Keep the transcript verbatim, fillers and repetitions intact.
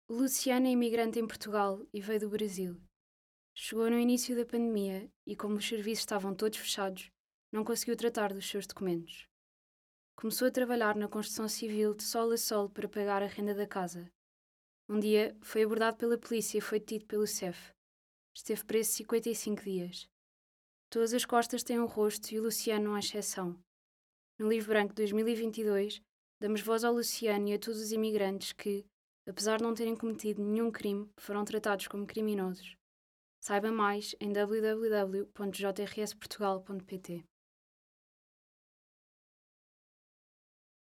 O Luciano é imigrante em Portugal e veio do Brasil. Chegou no início da pandemia e, como os serviços estavam todos fechados, não conseguiu tratar dos seus documentos. Começou a trabalhar na construção civil de sol a sol para pagar a renda da casa. Um dia foi abordado pela polícia e foi detido pelo C E F. Esteve preso cinquenta e cinco dias. Todas as costas têm um rosto e o Luciano não é exceção. No Livro Branco de dois mil e vinte e dois, damos voz ao Luciano e a todos os imigrantes que, apesar de não terem cometido nenhum crime, foram tratados como criminosos. Saiba mais em w w w ponto j r s portugal ponto p t.